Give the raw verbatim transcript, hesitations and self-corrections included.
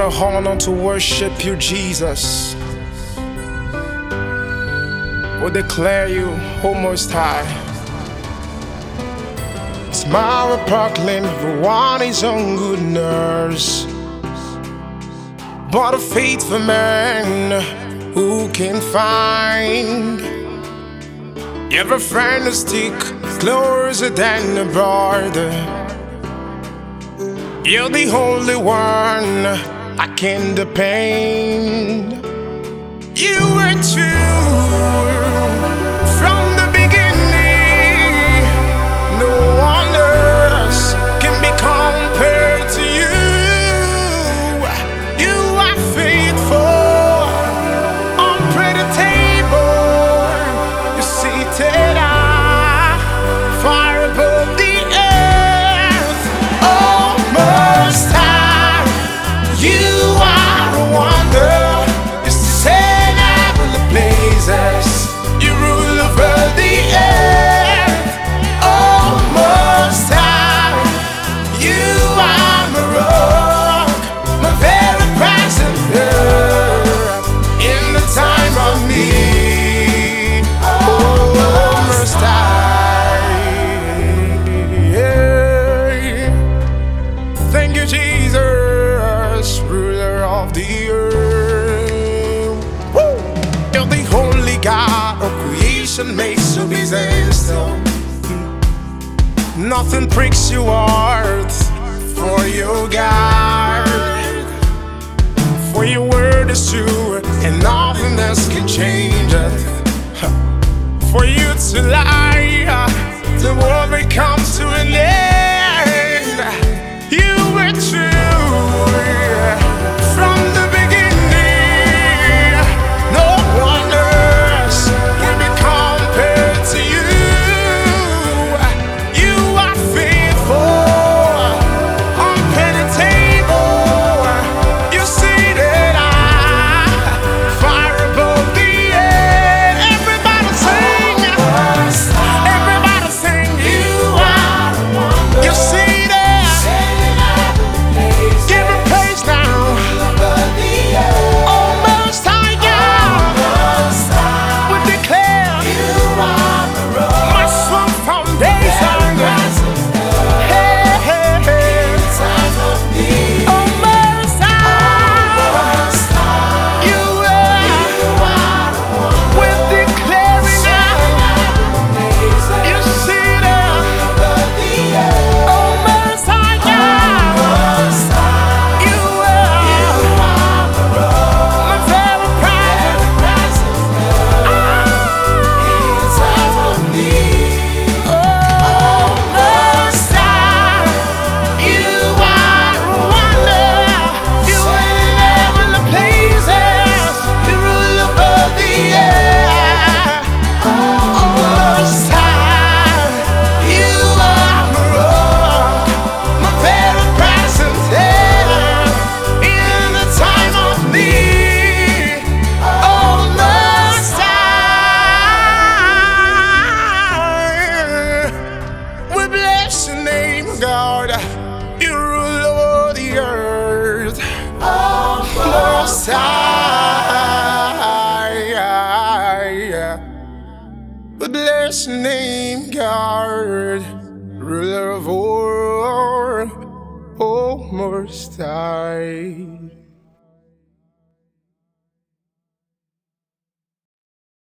the honor to worship you, Jesus. We declare you, O Most High. Smile and proclaim everyone his own goodness, but a faithful man who can find every friend to stick closer than a brother. You're the only one I can depend. You were true from the beginning. No one else can be compared to you. You are faithful, unpredictable. You're seated high, far above the earth. Oh, Most High, you are a wonder. You sit in the places. You rule over the earth. Oh, Most High, you are my rock, my very present help in the time of need. Oh, Most High, yeah. Thank you, Jesus, ruler of the earth. Woo! You're the only God of creation, makes you disaster. Nothing pricks your heart for your God. For your word is true, and nothing else can change it. For you to lie, the world will come to an end. You were true from the beginning. No one else can be compared to you. You are faithful, unpredictable. You see that I far above the air. Everybody sing, everybody sing. You are, you see that. Give him praise now. Oh, Most High God, we declare my strong foundation. Hey, hey, hey. Oh, Most High, you are. We're declaring now. You see that. Oh, Most High God, you are my very present. Oh, Most High, you are a wonder. You in heavenly places. You rule above the earth. Oh, Most High, you are my rock, my very present help in the time of need. Oh, Most High, we bless your name, God. You rule over the earth. Oh, Most High, we bless your name, God. Ruler of all, oh, Most High.